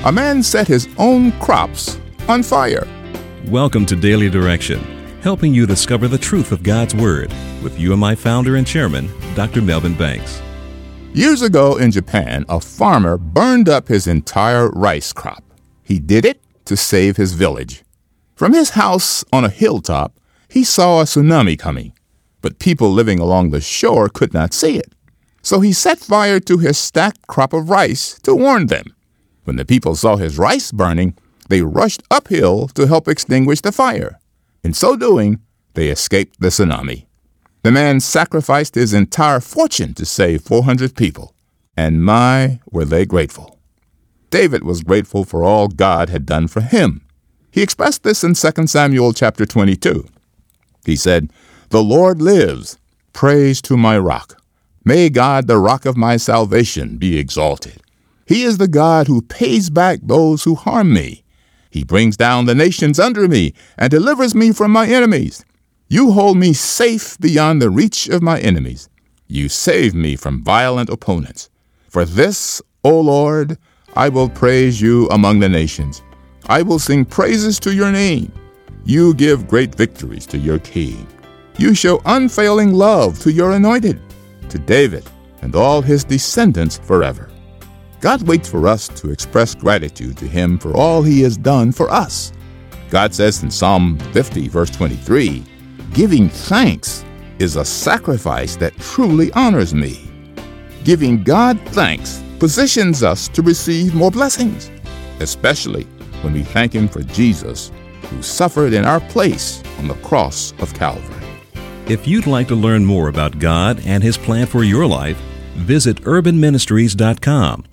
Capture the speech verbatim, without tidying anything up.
a man set his own crops on fire. Welcome to Daily Direction, helping you discover the truth of God's Word with U M I founder and chairman, Doctor Melvin Banks. Years ago in Japan, a farmer burned up his entire rice crop. He did it to save his village. From his house on a hilltop, he saw a tsunami coming, but people living along the shore could not see it. So he set fire to his stacked crop of rice to warn them. When the people saw his rice burning, they rushed uphill to help extinguish the fire. In so doing, they escaped the tsunami. The man sacrificed his entire fortune to save four hundred people, and my, were they grateful. David was grateful for all God had done for him. He expressed this in Second Samuel chapter twenty-two. He said, "The Lord lives. Praise to my rock. May God, the rock of my salvation, be exalted. He is the God who pays back those who harm me. He brings down the nations under me and delivers me from my enemies. You hold me safe beyond the reach of my enemies. You save me from violent opponents. For this, O Lord, I will praise you among the nations. I will sing praises to your name. You give great victories to your king. You show unfailing love to your anointed, to David and all his descendants forever." God waits for us to express gratitude to him for all he has done for us. God says in Psalm fifty, verse twenty-three, "Giving thanks is a sacrifice that truly honors me." Giving God thanks positions us to receive more blessings, especially when we thank him for Jesus, who suffered in our place on the cross of Calvary. If you'd like to learn more about God and His plan for your life, visit urban ministries dot com